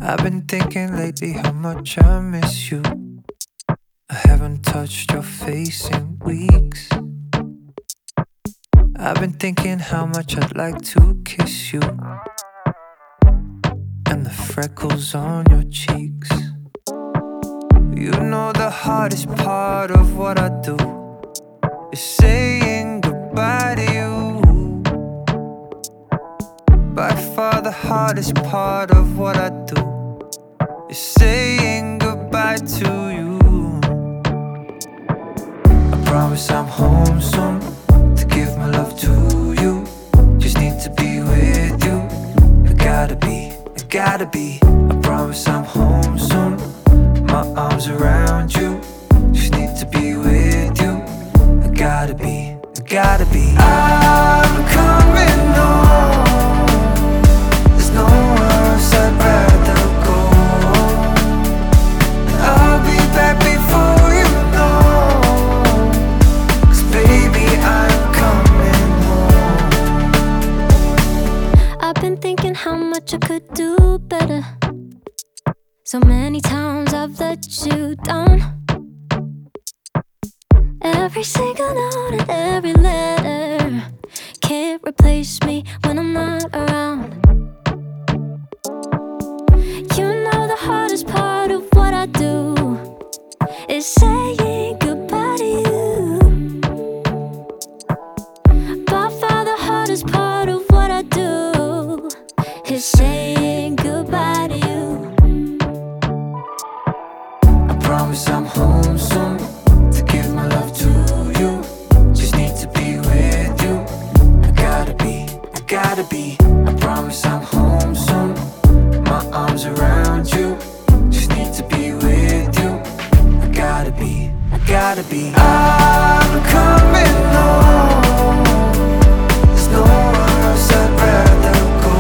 I've been thinking lately how much I miss you. I haven't touched your face in weeks. I've been thinking how much I'd like to kiss you, and the freckles on your cheeks. You know the hardest part of what I do is saying goodbye to you. By far the hardest part of what I do is saying goodbye to you. I promise I'm home soon to give my love to you. Just need to be with you. I gotta be. I promise I'm home soon. My arms around you. Just need to be with you. I gotta be. I'm coming home. There's nowhere else I'd rather go. I'll be back before you know. 'Cause baby, I'm coming home. I've been thinking how much I could do better. So many times I've let you down. Every single note and every letter can't replace me when I'm not around. You know the hardest part of what I do is saying goodbye to you. By far the hardest part of what I do is saying goodbye to you. I promise I'm home soon to give my love to you. Just need to be with you. I gotta be. I promise I'm home soon. My arms around you. Just need to be with you. I gotta be. I'm coming home. There's nowhere else I'd rather go.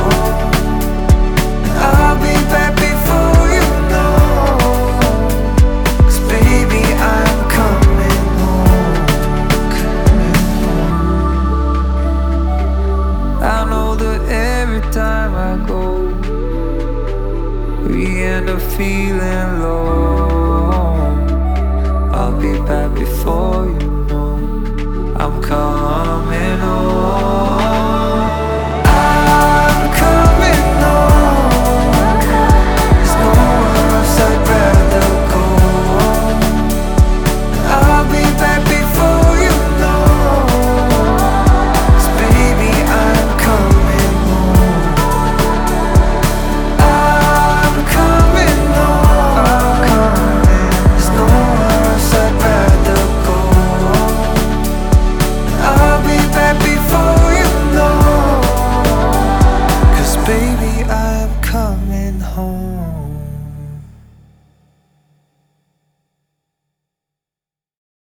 I'll be back before you know. 'Cause baby, I'm coming home. I know that every time I go, we end up feeling low. I'll be back before you know. I'm coming home. I'm coming home. There's nowhere else I'd rather go. I'll be back before you know. 'Cause baby, I'm coming home. I'm coming home. There's nowhere else I'd rather go. I'll be back before you know. 'Cause baby, I'm coming home.